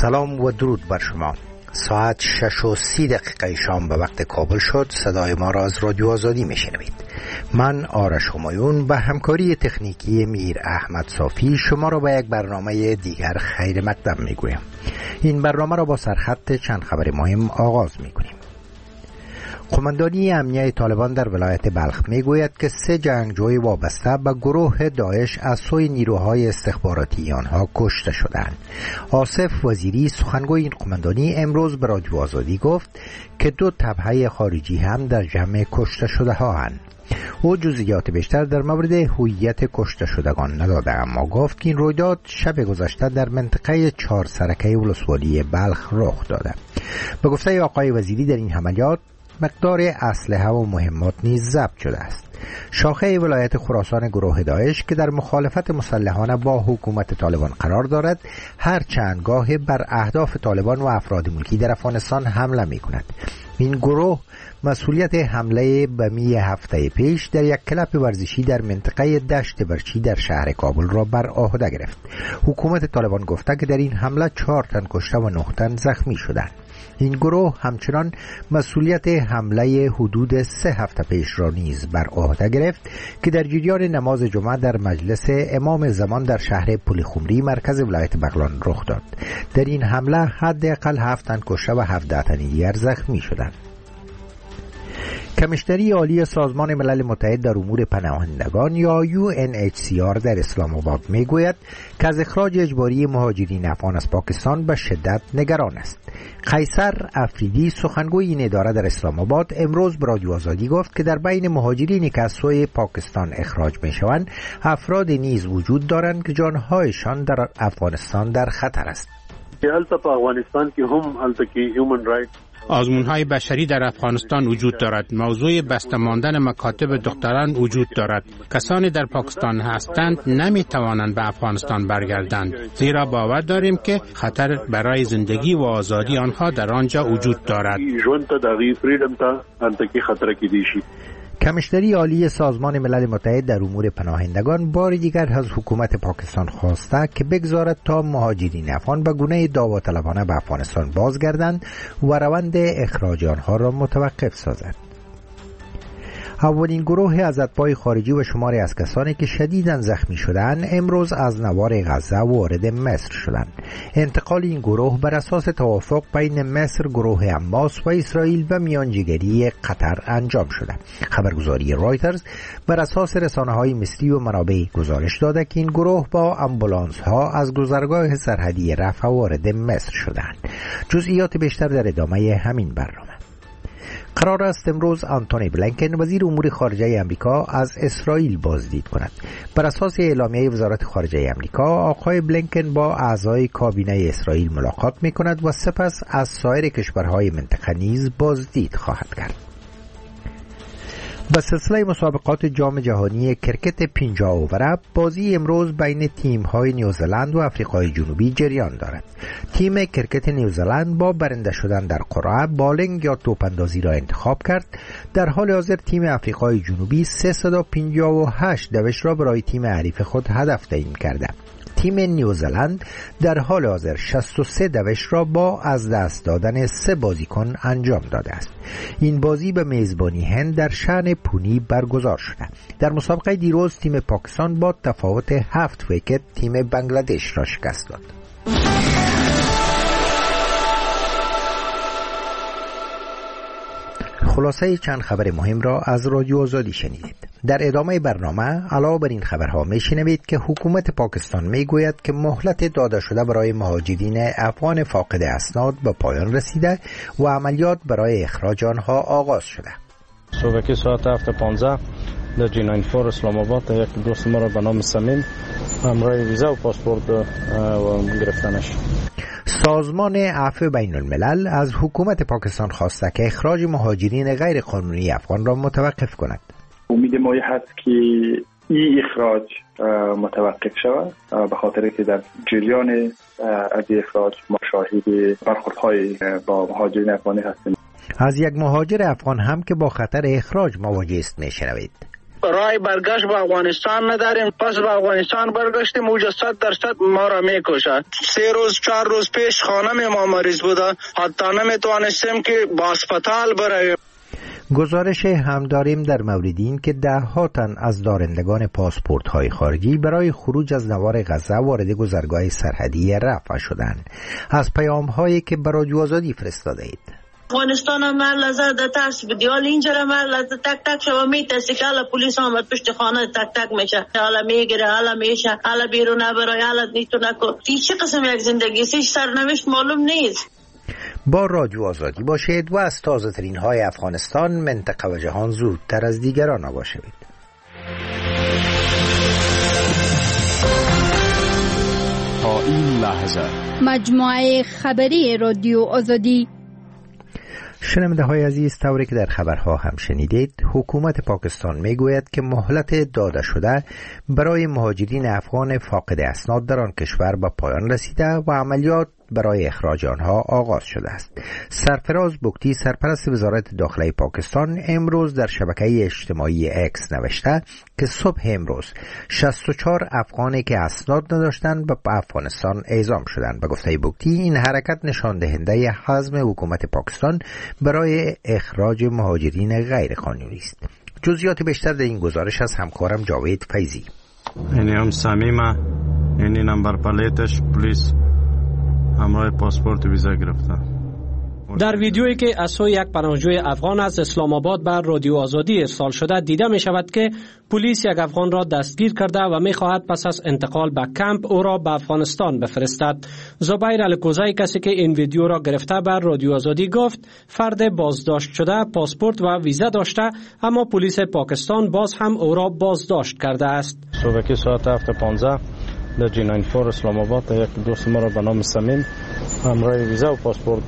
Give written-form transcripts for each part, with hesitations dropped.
سلام و درود بر شما. ساعت 6:30 شام به وقت کابل شد. صدای ما را از رادیو آزادی میشنوید. من آرش همایون به همکاری تکنیکی میر احمد صافی شما را به یک برنامه دیگر خیر مقدم میگویم. این برنامه را با سرخط چند خبر مهم آغاز میکنیم. قماندانی امنیه طالبان در ولایت بلخ میگوید که 3 جنگجوی وابسته به گروه داعش از سوی نیروهای استخباراتی آنها کشته شدند. آصف وزیری سخنگوی این قماندانی امروز به رادیو آزادی گفت که 2 تبعه خارجی هم در جمع کشته شده ها هستند. او جزئیات بیشتر در مورد هویت کشته شدگان نداده، اما گفت که این رویداد شب گذشته در منطقه 4 سرکه ولسوالی بلخ رخ داده. به گفته آقای وزیری در این عملیات مقدار اسلحه و مهمات نیز ضبط شده است. شاخه ولایت خراسان گروه داعش که در مخالفت مسلحانه با حکومت طالبان قرار دارد، هر چند گاه بر اهداف طالبان و افراد ملکی در افغانستان حمله می کند. این گروه مسئولیت حمله بمی هفته پیش در یک کلب ورزشی در منطقه دشت برچی در شهر کابل را بر عهده گرفت. حکومت طالبان گفته که در این حمله 4 تن کشته و 9 تن زخمی شدند. این گروه همچنان مسئولیت حمله حدود 3 هفته پیش را نیز بر عهده گرفت که در جریان نماز جمعه در مجلس امام زمان در شهر پلخمری مرکز ولایت بغلان رخ داد. در این حمله حداقل 7 تن کشته و 17 تن دیگر زخمی شدند. کمیشنری عالی سازمان ملل متحد در امور پناهندگان یا UNHCR در اسلام آباد میگوید که از اخراج اجباری مهاجرین افغان از پاکستان به شدت نگران است. قیصر افریدی سخنگوی این اداره در اسلام آباد امروز به رادیو آزادی گفت که در بین مهاجرینی که از سوی پاکستان اخراج میشوند افراد نیز وجود دارند که جانهایشان در افغانستان در خطر است. افغانستان که هم هیومن رایت آزمون‌های بشری در افغانستان وجود دارد. موضوع بسته ماندن مکاتب دختران وجود دارد. کسانی در پاکستان هستند نمی‌توانند به افغانستان برگردند، زیرا باور داریم که خطر برای زندگی و آزادی آنها در آنجا وجود دارد. کمیشنری عالی سازمان ملل متحد در امور پناهندگان بار دیگر از حکومت پاکستان خواسته که بگذارد تا مهاجرین افغان به گونه دعوطلبانه به افغانستان بازگردند و روند اخراج آنها را متوقف سازد. اولین گروه عزادپای خارجی و شماری از کسانی که شدیداً زخمی شدند امروز از نوار غزه وارد مصر شدند. انتقال این گروه بر اساس توافق بین مصر، گروه حماس و اسرائیل و میانجیگری قطر انجام شده. خبرگزاری رایترز بر اساس رسانه‌های مصری و منابع گزارش داده که این گروه با آمبولانس‌ها از گذرگاه سرحدی رفح وارد مصر شدند. جزئیات بیشتر در ادامه همین برنامه. قرار است امروز آنتونی بلینکن وزیر امور خارجه آمریکا از اسرائیل بازدید کند. بر اساس اعلامیه وزارت خارجه آمریکا، آقای بلینکن با اعضای کابینه اسرائیل ملاقات می کند و سپس از سایر کشورهای منطقه نیز بازدید خواهد کرد. به سلسله مسابقات جام جهانی کرکت 50 اووره بازی امروز بین تیم‌های نیوزلند و آفریقای جنوبی جریان دارد. تیم کرکت نیوزلند با برنده شدن در قرعه بالینگ یا توپ‌اندازی را انتخاب کرد. در حال حاضر تیم آفریقای جنوبی 358 دوش را برای تیم حریف خود هدف تعیین کرده. تیم نیوزلند در حال حاضر 63 دوش را با از دست دادن 3 بازیکن انجام داده است. این بازی به میزبانی هند در شهر پونی برگزار شده. در مسابقه دیروز تیم پاکستان با تفاوت 7 ویکت تیم بنگلادش را شکست داد. خلاصه چند خبر مهم را از رادیو آزادی شنیدید. در ادامه برنامه علاوه بر این خبرها میشنوید که حکومت پاکستان میگوید که مهلت داده شده برای مهاجرین افغان فاقد اسناد به پایان رسیده و عملیات برای اخراج آنها آغاز شده. صبح ساعت 7:15 در G94 اسلام آباد یک دوست ما را به نام سمین همراه ویزا و پاسپورت گرفتنش. سازمان عفو بین الملل از حکومت پاکستان خواسته که اخراج مهاجرین غیر قانونی افغان را متوقف کند. امید ما هست که این اخراج متوقف شود، به خاطر که در جریان از اخراج ما شاهد برخوردهای با مهاجرین افغانی هستیم. از یک مهاجر افغان هم که با خطر اخراج مواجه است میشنوید. راه برگشت به افغانستان نداریم. پس به افغانستان برگشتیم، اوجا 100% ما را میکشد. 3 روز 4 روز پیش خانم ما مریض بوده، حتی نمیتوانستیم که با اسپتال برویم. گزارش هم داریم در مورد این که 10 تن از دارندگان پاسپورت های خارجی برای خروج از نوار غزه وارد گذرگاه سرحدی رفح شدند. از پیام هایی که به رادیو آزادی فرستاده اید: افغانستان هم هر لحظه در ترس بدی، حال اینجا هم هر لحظه تک تک شما میترسی که حالا پلیس آمد پشت خانه تک تک میشه، حالا میگیره، حالا میشه، حالا بیرون نبرای، حالا نیتو نکن. چه قسم یک زندگی است؟ سرنوشت معلوم نیست. با رادیو آزادی باشید و از تازه ترین های افغانستان، منطقه و جهان زودتر از دیگران آگاه شوید. تا این لحظه مجموعه خبری رادیو آزادی. شنونده های عزیز، طوری که در خبرها هم شنیدید، حکومت پاکستان میگوید که مهلت داده شده برای مهاجرین افغان فاقد اسناد در آن کشور به پایان رسیده و عملیات برای اخراج آنها آغاز شده است. سرفراز بگتی، سرپرست وزارت داخله پاکستان، امروز در شبکه اجتماعی اکس نوشته که صبح امروز 64 افغانی که اسناد نداشتند به افغانستان اعزام شدند. به گفته بگتی، این حرکت نشان دهنده حزم حکومت پاکستان برای اخراج مهاجرین غیر قانونی است. جزئیات بیشتر در این گزارش از همکارم جاوید فیضی. اینی هم صمیمه، اینی نمبر پلیتش پلیس همراه پاسپورت ویزا گرفته. در ویدیویی که از سوی یک پناهجوی افغان از اسلام آباد بر رادیو آزادی ارسال شده دیده می شود که پلیس یک افغان را دستگیر کرده و می خواهد پس از انتقال به کمپ او را به افغانستان بفرستد. زبیر الکوزی، کسی که این ویدیو را گرفته، بر رادیو آزادی گفت فرد بازداشت شده پاسپورت و ویزا داشته، اما پلیس پاکستان باز هم او را بازداشت کرده است. صبح ساعت 7:15 در G94 اسلام آباد یک دوست ما را به نام سمیم همراه ویزا و پاسپورت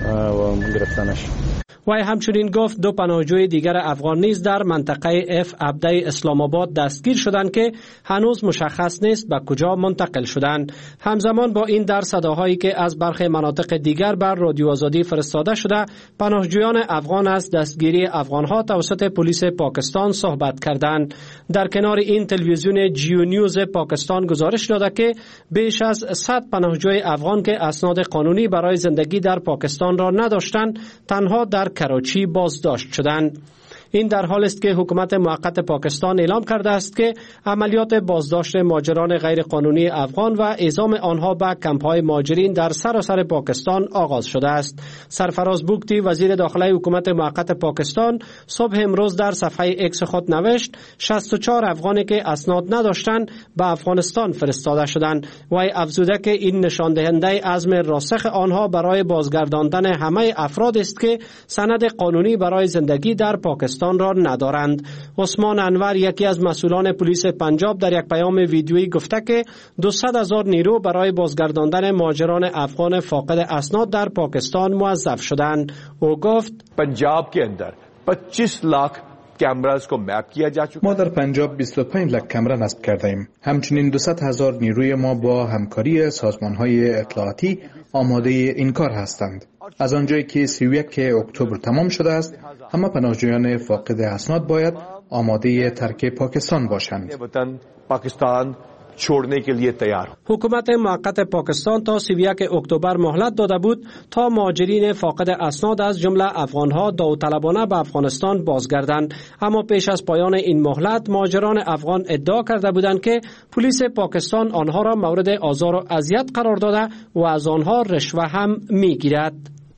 گرفتنش. وی همچنین گفت 2 پناهجوی دیگر افغان نیز در منطقه اف عبده اسلام آباد دستگیر شدند که هنوز مشخص نیست به کجا منتقل شدند. همزمان با این، در صداهایی که از برخی مناطق دیگر بر رادیو آزادی فرستاده شده، پناهجویان افغان از دستگیری افغانها توسط پلیس پاکستان صحبت کردند. در کنار این، تلویزیون جیو نیوز پاکستان گزارش داده که بیش از 100 پناهجوی افغان که اسناد قانونی برای زندگی در پاکستان را نداشتند، تنها در کراچی بازداشت شدند. این در حال است که حکومت موقت پاکستان اعلام کرده است که عملیات بازداشت مهاجران غیر قانونی افغان و اعزام آنها به کمپ‌های مهاجرین در سراسر پاکستان آغاز شده است. سرفراز بگتی، وزیر داخله حکومت موقت پاکستان، صبح امروز در صفحه اکس خود نوشت 64 افغانی که اسناد نداشتند به افغانستان فرستاده شدند. وی افزوده که این نشان دهنده عزم راسخ آنها برای بازگرداندن همه افراد است که سند قانونی برای زندگی در پاکستان را ندارند. عثمان انور، یکی از مسئولان پلیس پنجاب، در یک پیام ویدیویی گفته که 200,000 نیرو برای بازگرداندن مهاجران افغان فاقد اسناد در پاکستان موظف شدند. او گفت پنجاب के अंदर 25 लाख کامراز کو مپ کیا جا چکا. ما در پنجاب 25 لک کامرا نصب کرده ایم. همچنین 200,000 نیروی ما با همکاری سازمان‌های اطلاعاتی آماده این کار هستند. از آنجایی که 31 اکتبر تمام شده است، همه پناهجویان فاقد اسناد باید آماده ترک پاکستان باشند. پاکستان छोड़ने के लिए तैयार. حکومت موقت پاکستان تا 31 اکتبر مهلت داده بود تا مهاجرین فاقد اسناد از جمله افغانها داوطلبانه به افغانستان بازگردند، اما پیش از پایان این مهلت مهاجران افغان ادعا کرده بودند که پلیس پاکستان آنها را مورد آزار و اذیت قرار داده و از آنها رشوه هم میگیرد.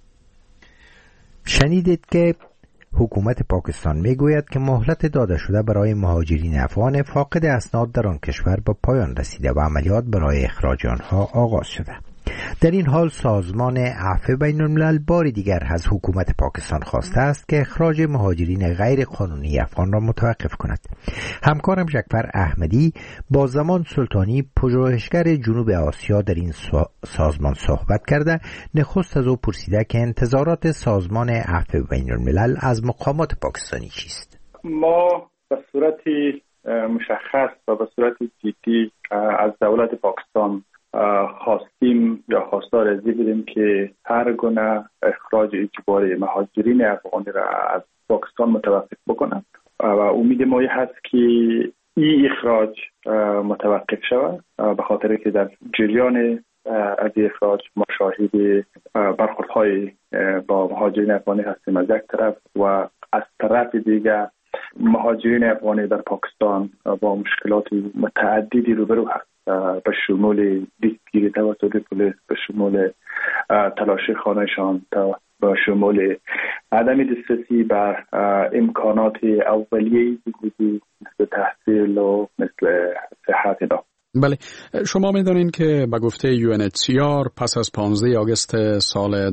شنیدید که حکومت پاکستان میگوید که مهلت داده شده برای مهاجرین افغان فاقد اسناد در آن کشور به پایان رسیده و عملیات برای اخراج آنها آغاز شده. در این حال سازمان عفو بین الملل بار دیگر از حکومت پاکستان خواسته است که اخراج مهاجرین غیر قانونی افغان را متوقف کند. همکارم جعفر احمدی با زمان سلطانی، پژوهشگر جنوب آسیا، در این سازمان صحبت کرده. نخست از او پرسیده که انتظارات سازمان عفو بین الملل از مقامات پاکستانی چیست. ما به صورت مشخص و به صورت جدی از دولت پاکستان خواستیم یا خواستار ازی بودیم که هر گونه اخراج اجباری مهاجرین افغانی را از پاکستان متوقف بکنند و امید ما هست که این اخراج متوقف شود، به خاطر که در جریان از اخراج ما شاهد برخوردهای با مهاجرین افغانی هستیم از یک طرف، و از طرف دیگر مهاجرین افغانی در پاکستان با مشکلات متعددی روبرو هست، به شمول دستگیری توسط پلیس، به شمول تلاشی خانهشان، به شمول عدم دسترسی بر امکانات اولیه‌ای مثل تحصیل و مثل صحت اینا. بله، شما می‌دانید که به گفته UNHCR پس از 15 آگوست سال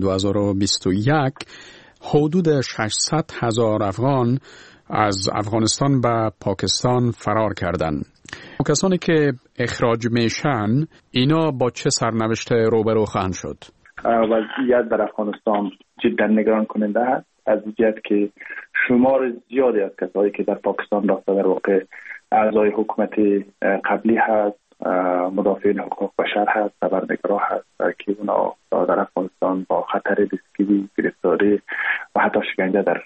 2021 حدود 600,000 افغان از افغانستان به پاکستان فرار کردند. کسانی که اخراج میشن اینا با چه سرنوشت روبرو خواهند شد؟ وضعیت در افغانستان جدا نگران کننده است، از جهت که شمار زیادی از کسایی که در پاکستان رفته در واقع اعضای حکومت قبلی هست، مدافعین حقوق بشر هست، خبرنگارا هست که اونا در افغانستان با خطر دستگیری، گرفتاری و حتی شکنجه در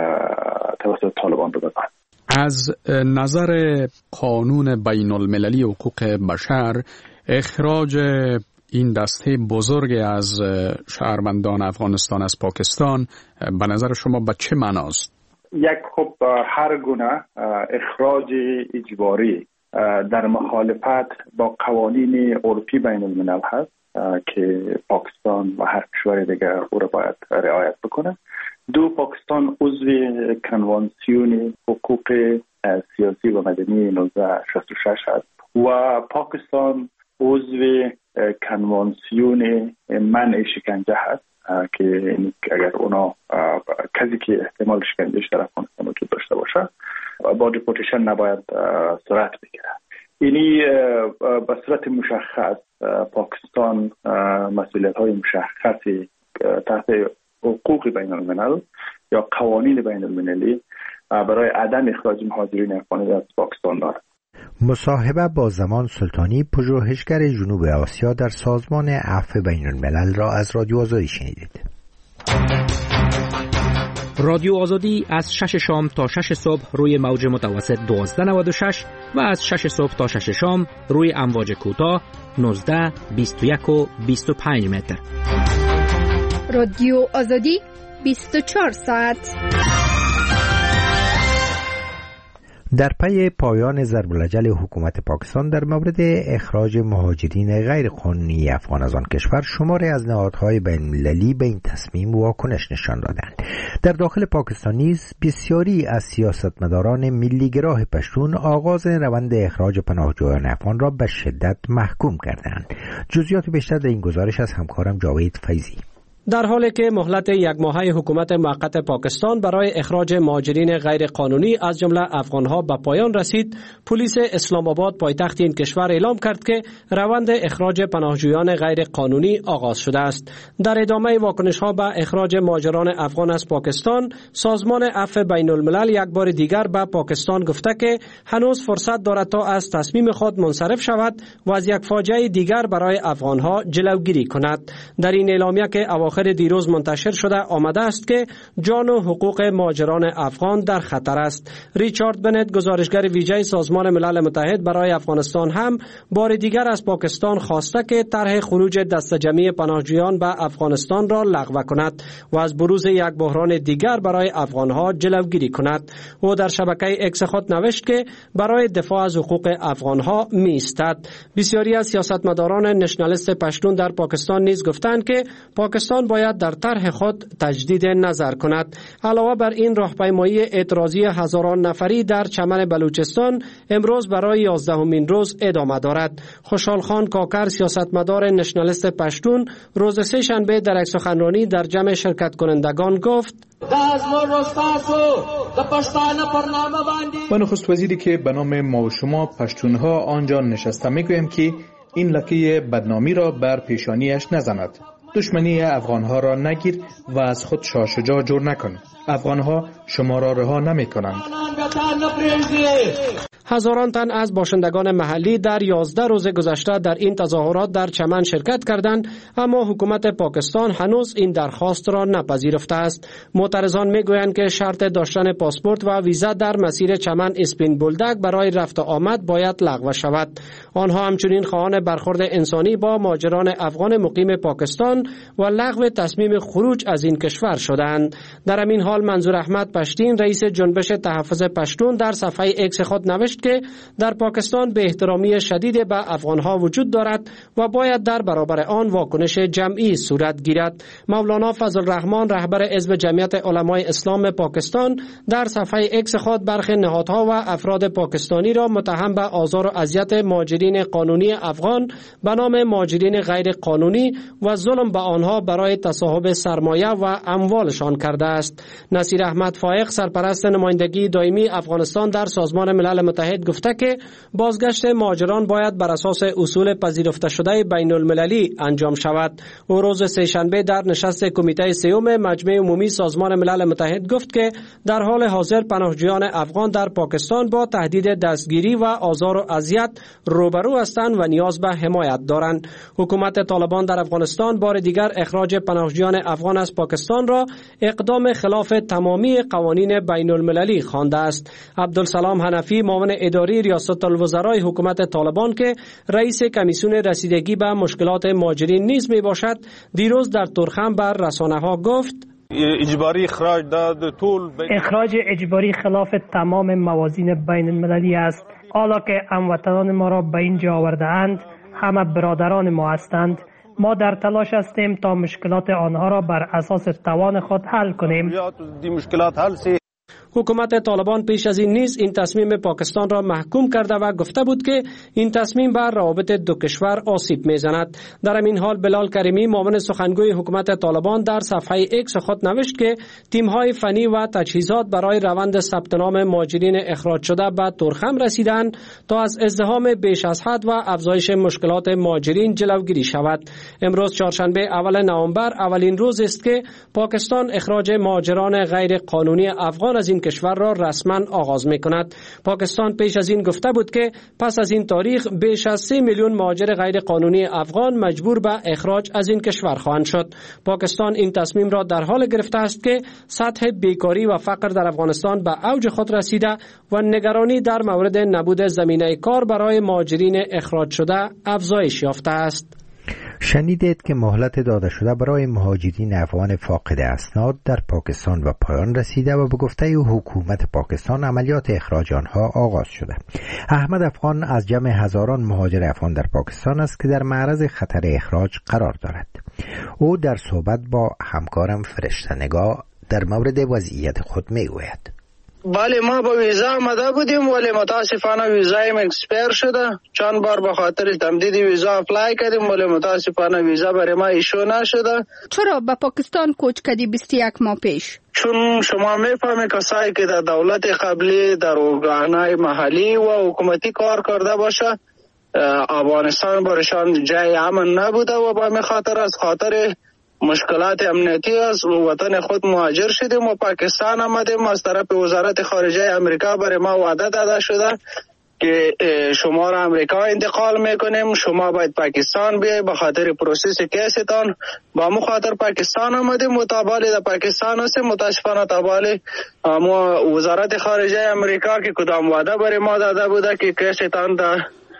توسط طالبان رو دادند. از نظر قانون بین المللی حقوق بشر اخراج این دسته بزرگ از شهروندان افغانستان از پاکستان به نظر شما به چه معناست؟ یک خب هر گونه اخراج اجباری در مخالفت با قوانین اروپی بین الملل هست که پاکستان و هر کشور دیگر او را باید رعایت بکنه. دو، پاکستان عضو کنوانسیون حقوق سیاسی و مدنی 1966 هست و پاکستان عضو کنوانسیون منع شکنجه هست که اگر اونا کسی که احتمال شکنجهش در افغانستان وجود داشته باشه با دیپورتیشن نباید صورت بگیره. اینی به صورت مشخص پاکستان مسئولیت‌های مشخصی تحت حقوق بین الملل یا قوانین بین المللی برای عدم اخراج مهاجرین افغانی از پاکستان دارد. مصاحبه با زمان سلطانی، پژوهشگر جنوب آسیا در سازمان عفو بین الملل را از رادیو آزادی شنیدید. رادیو آزادی از 6 شام تا 6 صبح روی موج متوسط 1296 و از 6 صبح تا 6 شام روی امواج کوتاه 19، 21 و 25 متر. رادیو آزادی 24 ساعت. در پی پایان ضرب‌العجل حکومت پاکستان در مورد اخراج مهاجرین غیرقانونی افغان از آن کشور، شماری از نهادهای بین‌المللی به این تصمیم واکنش نشان دادند. در داخل پاکستان نیز بسیاری از سیاستمداران ملی‌گرای پشتون آغاز روند اخراج پناهجویان افغان را به شدت محکوم کردند. جزئیات بیشتر در این گزارش از همکارم جاوید فیضی. در حالی که مهلت یک ماهه حکومت موقت پاکستان برای اخراج مهاجرین غیر قانونی از جمله افغانها به پایان رسید، پلیس اسلام آباد پایتخت این کشور اعلام کرد که روند اخراج پناهجویان غیر قانونی آغاز شده است. در ادامه واکنش‌ها به اخراج مهاجران افغان از پاکستان، سازمان عفو بین الملل یک بار دیگر به پاکستان گفته که هنوز فرصت دارد تا از تصمیم خود منصرف شود و از یک فاجعه دیگر برای افغانها جلوگیری کند. در این اعلامیه که آخر دیروز منتشر شده آمده است که جان و حقوق مهاجران افغان در خطر است. ریچارد بنت، گزارشگر ویژه سازمان ملل متحد برای افغانستان، هم بار دیگر از پاکستان خواسته که طرح خروج دسته جمعی پناهجویان به افغانستان را لغو کند و از بروز یک بحران دیگر برای افغانها جلوگیری کند. او در شبکه اکس خود نوشت که برای دفاع از حقوق افغانها می‌ایستد. بسیاری از سیاستمداران نشنالیست پشتون در پاکستان نیز گفتند که پاکستان باید در طرح خود تجدید نظر کند. علاوه بر این، راهپیمایی اعتراضی هزاران نفری در چمن بلوچستان امروز برای 11مین روز ادامه دارد. خوشحال خان کاکر، سیاستمدار نشنالیست پشتون، روز سه شنبه در یک سخنرانی در جمع شرکت کنندگان گفت: من نخست وزیری که به نام ما و شما پشتونها آنجا نشسته میگویم که این لکه بدنامی را بر پیشانیش نزند. دشمنی افغانها را نگیر و از خود شاه شجاع جور نکن. افغانها شما را رها نمی کنند. هزاران تن از باشندگان محلی در 11 روز گذشته در این تظاهرات در چمن شرکت کردند، اما حکومت پاکستان هنوز این درخواست را نپذیرفته است. معترضان میگویند که شرط داشتن پاسپورت و ویزا در مسیر چمن اسپین بولدک برای رفت و آمد باید لغو شود. آنها همچنین خواهان برخورد انسانی با مهاجران افغان مقیم پاکستان و لغو تصمیم خروج از این کشور شدند. در همین حال منظور احمد پشتین رئیس جنبش تحفظ پشتون در صفحه ایکس خود نوشت که در پاکستان به احترامی شدید به افغانها وجود دارد و باید در برابر آن واکنش جمعی صورت گیرد. مولانا فضل الرحمن رهبر حزب جمعیت علمای اسلام پاکستان در صفحه ایکس خود برخی نهادها و افراد پاکستانی را متهم به آزار و اذیت مهاجرین قانونی افغان به نام مهاجرین غیر قانونی و ظلم به آنها برای تصاحب سرمایه و اموالشان کرده است. نصیر احمد فائق سرپرست نمایندگی دائمی افغانستان در سازمان ملل متحد گفته که بازگشت مهاجران باید بر اساس اصول پذیرفته شده بین المللی انجام شود. او روز سه‌شنبه در نشست کمیته سیوم مجمع عمومی سازمان ملل متحد گفت که در حال حاضر پناهجویان افغان در پاکستان با تهدید دستگیری و آزار و اذیت روبرو هستند و نیاز به حمایت دارند. حکومت طالبان در افغانستان بار دیگر اخراج پناهجویان افغان از پاکستان را اقدام خلاف تمامی قوانین بین المللی خوانده است. عبدالسلام حنفی معاون اداری ریاست الوزرای حکومت طالبان که رئیس کمیسیون رسیدگی به مشکلات مهاجرین نیز می باشد، دیروز در ترخم بر رسانه‌ها گفت اجباری اخراج اجباری خلاف تمام موازین بین المللی است. حالا که هموطنان ما را به اینجا آورده اند، همه برادران ما هستند. ما در تلاش هستیم تا مشکلات آنها را بر اساس توان خود حل کنیم. حکومت طالبان پیش از این نیز این تصمیم پاکستان را محکوم کرده و گفته بود که این تصمیم بر روابط دو کشور آسیب میزند. در همین حال بلال کریمی معاون سخنگوی حکومت طالبان در صفحه ایکس خود نوشت که تیم‌های فنی و تجهیزات برای روند ثبت نام مهاجرین اخراج شده به ترخم رسیدند تا از ازدحام بیش از حد و افزایش مشکلات مهاجرین جلوگیری شود. امروز چهارشنبه اول نوامبر اولین روز است که پاکستان اخراج مهاجران غیر قانونی افغان از این کشور را رسما آغاز می کند. پاکستان پیش از این گفته بود که پس از این تاریخ بیش از 3 میلیون مهاجر غیر قانونی افغان مجبور به اخراج از این کشور خواهند شد. پاکستان این تصمیم را در حال گرفته است که سطح بیکاری و فقر در افغانستان به اوج خود رسیده و نگرانی در مورد نبود زمینه کار برای مهاجرین اخراج شده افزایش یافته است. شنیدید که مهلت داده شده برای مهاجرین افغان فاقد اسناد در پاکستان و پایان رسیده و به گفته حکومت پاکستان عملیات اخراج آنها آغاز شده. احمد افغان از جمع هزاران مهاجر افغان در پاکستان است که در معرض خطر اخراج قرار دارد. او در صحبت با همکارم فرشته نگاه در مورد وضعیت خود میگوید. بله، ما با ویزا آمده بودیم ولی متاسفانه ویزایم اکسپایر شده. چند بار به خاطر تمدید ویزا اپلای کردیم ولی متاسفانه ویزا برای ما ایشو نشده. چرا به پاکستان کوچ کردی 21 ماه پیش؟ چون شما میفهمید کسایی که در دولت قبلی در ارگانهای محلی و حکومتی کار کرده باشه، افغانستان برشان جای امن نبوده و به خاطر از خاطر مشکلات امنیتی از وطن خود مهاجر شدیم و پاکستان آمدیم. از طرف وزارت خارجه امریکا برای ما وعده داده شده که شما را امریکا انتقال میکنیم، شما باید پاکستان بیای به خاطر پروسس کیستان. با مو خاطر پاکستان آمدیم و تابالی در پاکستان هستیم. متاسفانه تابالی وزارت خارجه امریکا که کدام وعده برای ما داده بوده که کیستان در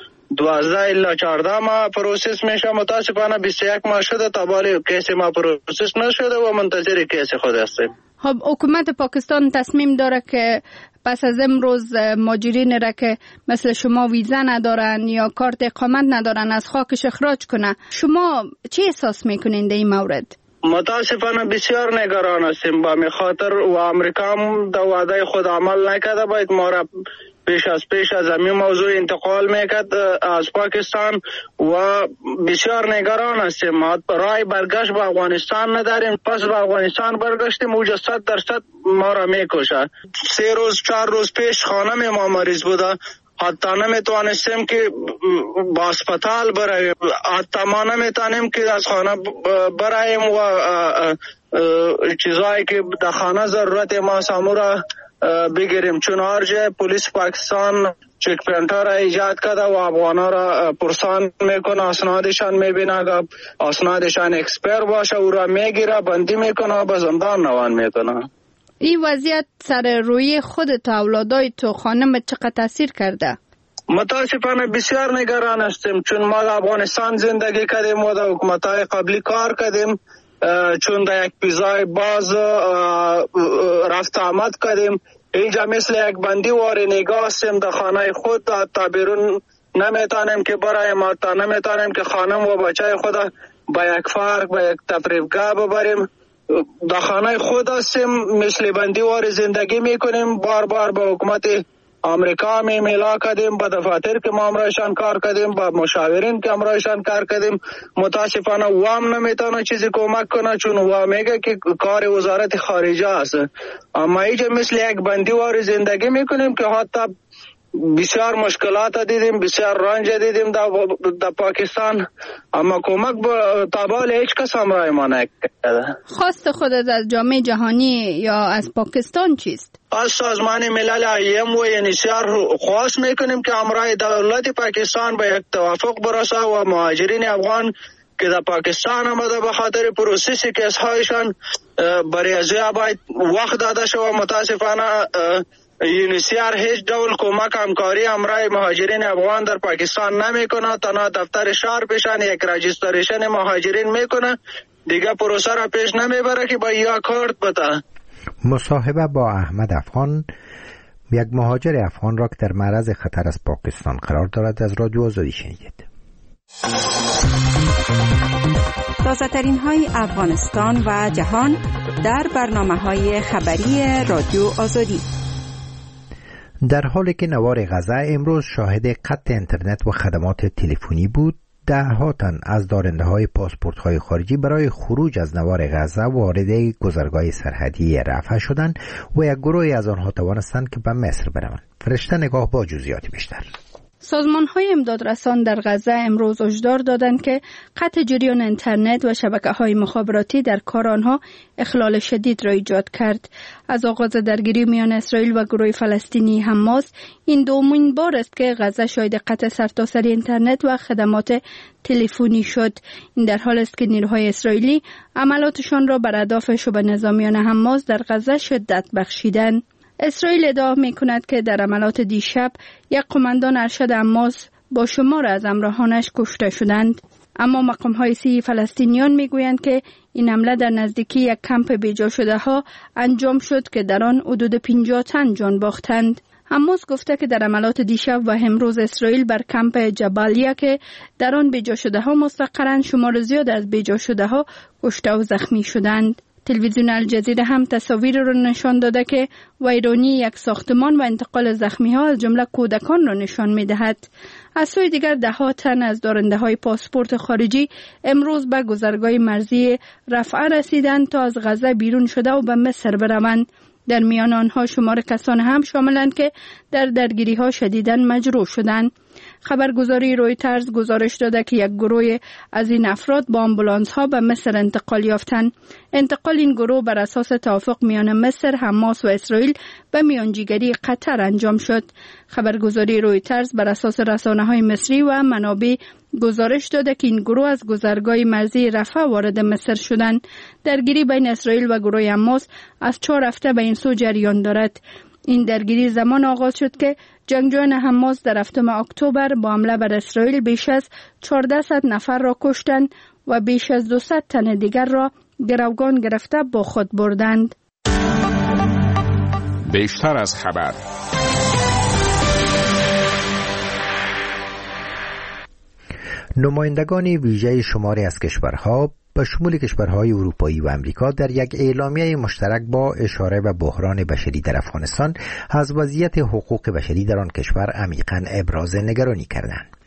12 الا 14 ماه پروسس میشه، متاسفانه 21 ماه شده تابالی کیس ما پروسس نشده و منتظر کیس خود هستیم. خب حکومت پاکستان تصمیم داره که پس از امروز مهاجرین را که مثل شما ویزا ندارن یا کارت اقامت ندارن از خاکش اخراج کنه. شما چه احساس میکنین در این مورد؟ متاسفانه بسیار نگران هستیم با خاطر و امریکا هم در وعده خود عمل نکرده، باید ما را پیش از همین موضوع انتقال میکرد از پاکستان و بسیار نگران هستیم. ما راه برگشت به افغانستان نداریم. پس به افغانستان برگشتیم اوجا 100% ما را میکشه. 3 روز 4 روز پیش خانم ما مریض بوده، حتی نمیتوانستیم که با اسپتال برایم، حتی ما نمیتونیم که از خانه برایم و چیزایی که در خانه ضرورت ما سامورا بگیریم، چون هر جای پلیس پاکستان چک پوینت‌ها را ایجاد کرده و افغانا را پرسان میکنه، اسنادشان میبینه که اسنادشان اکسپایر باشه او را میگیره، بندی میکنه و به زندان روان میکنه. این وضعیت سر روی خودت و اولادای تو خانم چقدر تاثیر کرده؟ متاسفانه بسیار نگران هستیم، چون ما در افغانستان زندگی کردیم و در حکومت‌های قبلی کار کردیم، چون در یک پیزای باز رفت آمد کردیم. اینجا مثل یک بندی واری نگاه هستیم در خانه خود، تا بیرون نمیتونیم که برایم، تا نمیتونیم که خانم و بچه خود با یک فرق با یک تفریحگاه ببریم. در خانه خود هستیم، مثل بندی واری زندگی میکنیم. بار بار با حکومت امریکا میلا کردیم، با دفاتر که ما امرایشان کار کردیم، با مشاورین که امرایشان کار کردیم. متاسفانه وام نمیتونه چیزی کمک کنه، چون وام میگه که کار وزارت خارجه است. اما اینجا مثل یک بندی واری زندگی میکنیم که حتی بسیار مشکلات دیدیم، بسیار رنج دیدیم در پاکستان، اما کمک به تابال هیچ کس همراه ما نکرده. خواست خودت از جامعه جهانی یا از پاکستان چیست؟ از سازمان ملل ایم و یونیسیار خواست میکنیم که همراه دولت پاکستان به یک توافق برسه و مهاجرین افغان که در پاکستان آمده به خاطر پروسس کیس‌هایشان برای ازویا باید وقت داده شد. متاسفانه یونیسیار هیچ دول کمک همکاری همراه مهاجرین افغان در پاکستان نمیکنه. تنها دفتر شهر پیشان یک رجیستریشن مهاجرین میکنه، دیگه پروسه را پیش نمیبره که با یا کارت بده. مصاحبه با احمد افغان، یک مهاجر افغان را که در معرض خطر از پاکستان قرار دارد، از رادیو آزادی شنیدید. تازه‌ترین های افغانستان و جهان در برنامه‌های خبری رادیو آزادی. در حالی که نوار غزه امروز شاهد قطع اینترنت و خدمات تلفنی بود، ده‌ها تن از دارنده‌های پاسپورت‌های خارجی برای خروج از نوار غزه وارد گذرگاه سرحدی رفح شدند و یک گروهی از آنها توانستند که به مصر بروند. فرشته نگاه با جزئیات بیشتر. سازمان‌های امدادرسان در غزه امروز هشدار دادند که قطع جریان اینترنت و شبکه‌های مخابراتی در کار آنها اخلال شدید را ایجاد کرد. از آغاز درگیری میان اسرائیل و گروه فلسطینی حماس، این دومین بار است که غزه شاهد قطع سرتاسری اینترنت و خدمات تلفنی شد. این در حال است که نیروهای اسرائیلی عملاتشان را بر اهداف شبه نظامیان حماس در غزه شدت بخشیدند. اسرائیل ادعا می‌کند که در عملات دیشب یک قماندان ارشد حماس با شمار از همراهانش کشته شدند، اما مقام‌های سی فلسطینیان می‌گویند که این حمله در نزدیکی یک کمپ بیجا شده ها انجام شد که در آن حدود 50 تن جان باختند. حماس گفته که در عملات دیشب و امروز اسرائیل بر کمپ جبالیه که در آن بیجا شده ها مستقرند، شمار زیاد از بیجا شده ها کشته و زخمی شدند. تلویزیون الجزیره هم تصاویر را نشان داده که ویرانی یک ساختمان و انتقال زخمی ها از جمله کودکان را نشان می دهد. از سوی دیگر ده‌ها تن از دارنده های پاسپورت خارجی امروز به گذرگاه مرزی رفح رسیدند تا از غزه بیرون شده و به مصر بروند. در میان آنها شمار کسان هم شاملند که در درگیری ها شدیداً مجروح شدند. خبرگزاری رویترز گزارش داده که یک گروه از این افراد با آمبولانس ها به مصر انتقال یافتند. انتقال این گروه بر اساس توافق میان مصر، حماس و اسرائیل به میانجیگری قطر انجام شد. خبرگزاری رویترز بر اساس رسانه‌های مصری و منابع گزارش داده که این گروه از گذرگاه مرزی رفح وارد مصر شدند. درگیری بین اسرائیل و گروه حماس از 4 هفته به این سو جریان دارد. این درگیری زمان آغاز شد که جنگجویان حماس در 7 اکتبر با حمله بر اسرائیل بیش از 1400 نفر را کشتند و بیش از 200 تن دیگر را گروگان گرفته با خود بردند. بیشتر از خبر. نمایندگان ویژه شماری از کشورها به شمول کشورهای اروپایی و امریکا در یک اعلامیه مشترک با اشاره به بحران بشری در افغانستان از وضعیت حقوق بشری در آن کشور عمیقاً ابراز نگرانی کردند.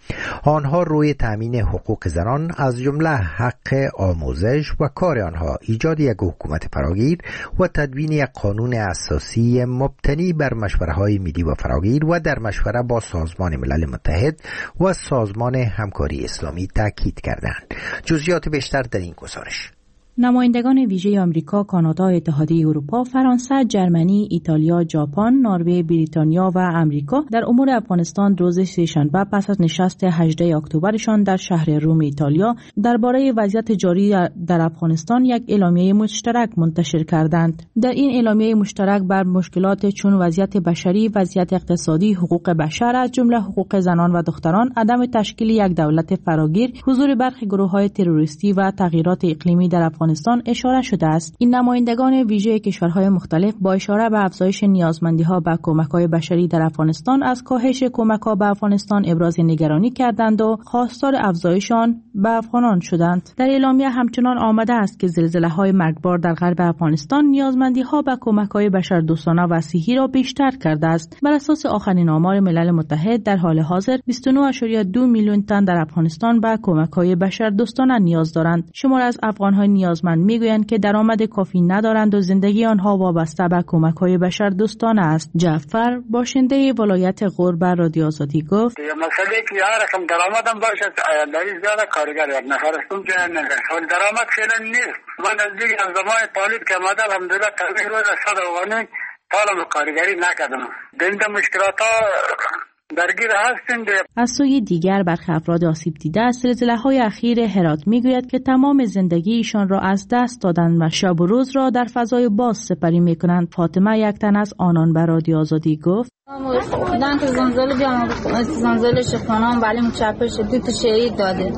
آنها روی تامین حقوق زنان از جمله حق آموزش و کار آنها، ایجاد یک حکومت فراگیر و تدوین یک قانون اساسی مبتنی بر مشوره‌های ملی و فراگیر و در مشوره با سازمان ملل متحد و سازمان همکاری اسلامی تاکید کردند. جزئیات بیشتر در این گزارش. نمایندگان ویژه آمریکا، کانادا، اتحادیه اروپا، فرانسه، جرمنی، ایتالیا، ژاپن، نروژ، بریتانیا و امریکا در امور افغانستان روز سه‌شنبه پس از نشست 18 اکتبرشان در شهر روم ایتالیا درباره وضعیت جاری در افغانستان یک اعلامیه مشترک منتشر کردند. در این اعلامیه مشترک بر مشکلات چون وضعیت بشری، وضعیت اقتصادی، حقوق بشر از جمله حقوق زنان و دختران، عدم تشکیل یک دولت فراگیر، حضور برخی گروه‌های تروریستی و تغییرات اقلیمی در افغانستان اشاره شده است. این نمایندگان ویژه کشورهای مختلف با اشاره به افزایش نیازمندی‌ها به کمک‌های بشری در افغانستان از کاهش کمک‌ها به افغانستان ابراز نگرانی کردند و خواستار افزایش آن به افغانان شدند. در اعلامیه همچنان آمده است که زلزله‌های مرگبار در غرب افغانستان نیازمندی‌ها به کمک‌های بشردوستانه و صحی را بیشتر کرده است. بر اساس آخرین آمار ملل متحد در حال حاضر 29.2 میلیون تن در افغانستان به کمک‌های بشردوستانه نیاز دارند. شمار از افغان‌های نیازمند میگویند که درآمد کافی ندارند و زندگی آنها وابسته به کمک‌های بشردوستانه است. جعفر باشنده ولایت غور به رادیو آزادی گفت: مسئله که هر رقم درآمدم باشه در زیاده کارگر نفرستم که درآمد فعلا نیست. من از دیگه از زمان طالب که آمده الحمدلله تقریبا روز 100 افغانی طالب کارگری نکردم. دنده مشکلات درگیر هستند. از سوی دیگر برخی افراد آسیب دیده از زلزله‌های اخیر هرات میگوید که تمام زندگی ایشان را از دست دادند و شب و روز را در فضای باز سپری میکنند. فاطمه یک تن از آنان به رادیو آزادی گفت: دان که زلزله بیام زلزله شخانان ولی مچپش دو تا شهید داده.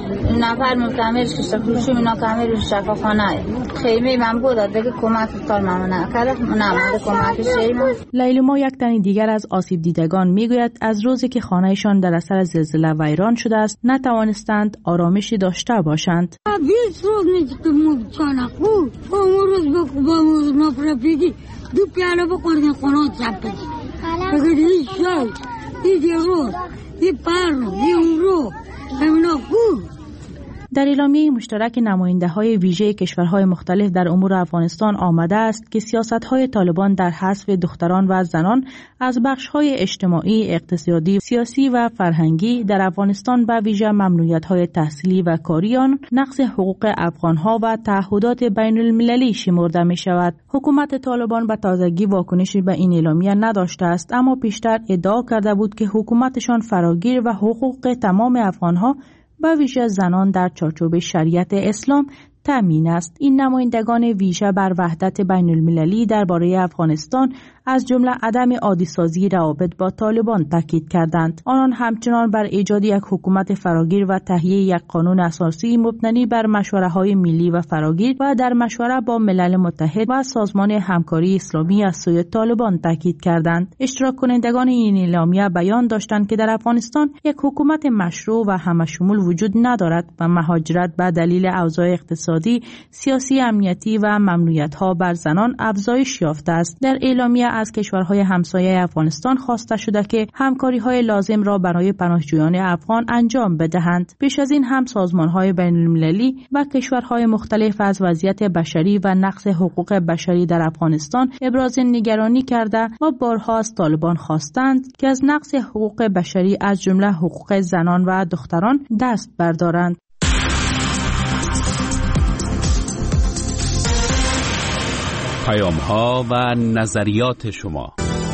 نفر متعمرش کشته خروشی اینا کامل شفاخانه خیمه من بود دیگه کمک کار ممنوع کرد نه کمک شهید. لیلما یک تن دیگر از آسیب دیدگان میگوید از روزی که خانهشان در اثر زلزله ویران شده است نتوانستند آرامشی داشته باشند. 20 روز میشه مبچانه خوب روز با نفرپیگی دو پیاله بخوردن خونه چپه اگر هیچ شای هیچ روز هیچ پرنو هیچ رو همینا خوب. در اعلامیه مشترک نماینده‌های ویژه کشورهای مختلف در امور افغانستان آمده است که سیاست‌های طالبان در حذف دختران و زنان از بخش‌های اجتماعی، اقتصادی، سیاسی و فرهنگی در افغانستان به ویژه ممنوعیت‌های تحصیلی و کاری آن، نقض حقوق افغان‌ها و تعهدات بین‌المللی شمرده می‌شود. حکومت طالبان به تازگی واکنشی به این اعلامیه نداشته است، اما پیشتر ادعا کرده بود که حکومتشان فراگیر و حقوق تمام افغان‌ها و ویژه زنان در چارچوب شریعت اسلام تامین است. این نمایندگان ویژه بر وحدت بین المللی درباره افغانستان از جمله عدم عادی‌سازی روابط با طالبان تاکید کردند. آنان همچنان بر ایجاد یک حکومت فراگیر و تهیه یک قانون اساسی مبتنی بر مشوره‌های ملی و فراگیر و در مشوره با ملل متحد و سازمان همکاری اسلامی از سوی طالبان تاکید کردند. اشتراک کنندگان این اعلامیه بیان داشتند که در افغانستان یک حکومت مشروع و همشمول وجود ندارد و مهاجرت به دلیل اوضاع اقتصادی، سیاسی، امنیتی و ممنوعیت‌ها بر زنان افزایش یافته است. در اعلامیه از کشورهای همسایه افغانستان خواسته شده که همکاری‌های لازم را برای پناهجویان افغان انجام بدهند. پیش از این هم سازمان‌های بین‌المللی و کشورهای مختلف از وضعیت بشری و نقض حقوق بشری در افغانستان ابراز نگرانی کرده و بارها از طالبان خواستند که از نقض حقوق بشری از جمله حقوق زنان و دختران دست بردارند. پیام‌ها و نظریات شما.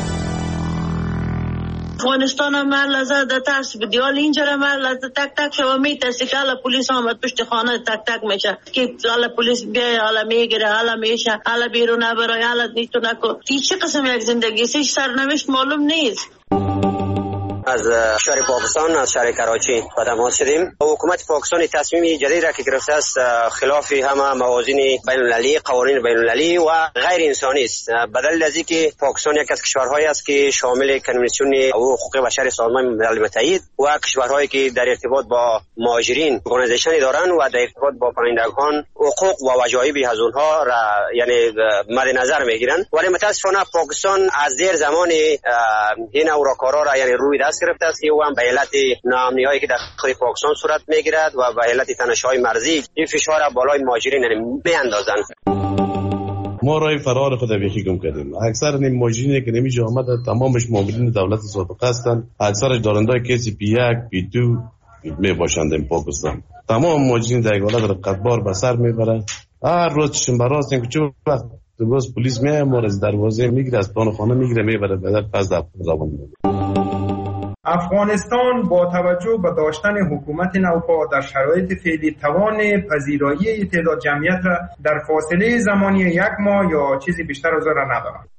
افغانستان هم لازم ده ترس بدیال اینجا هم لازم تک تک شما میترسی که حالا پلیس آمد پشت خانه تک تک میشه که حالا پلیس بیای حالا میگیره حالا میشه حالا بیرون برای حالا نیتو نکن. چه قسم یک زندگی سیش سرنوشت معلوم نیست. از شهر پاکستان از شهر کراچی قدم شدیم. حکومت پاکستان تصمیم جدید را که گرفته است خلاف همه موازین بین المللی، قوانین بین المللی و غیر انسانی است. بدل از اینکه پاکستان یک از کشورهایی است که شامل کنوانسیون حقوق بشر سازمان ملل متحد و کشورهایی که در ارتباط با مهاجرین ارگانیزیشن دارند و در ارتباط با پناهندگان حقوق و وجایب از اونها را یعنی مد نظر میگیرند، ولی متاسفانه پاکستان از دیر زمان این اوراکارا را یعنی روی دست گرفته است که او هم به علت ناامنی‌هایی که در خود پاکستان صورت میگیرد و به علت تنش‌های مرزی این فشار بالای مهاجرین میاندازند. ما راه فرار خود بیخی گم کردیم. اکثر این مهاجرینی که نمیشه آمد تمامش مامورین دولت سابقه هستند. اکثرش دارندای کسی P1 P2 می باشند این پاکستان. تمام مهاجرین در حالت رقتبار به سر میبرند. هر روز چشم براست که چه وقت باز پلیس میاد ما از دروازه میگیره، از پلان خانه میگیره میبره بعد پس در زبان میده. افغانستان با توجه به داشتن حکومت نوپا در شرایط فعلی توان پذیرایی تعداد جمعیت را در فاصله زمانی 1 ماه یا چیزی بیشتر از آن را ندارد.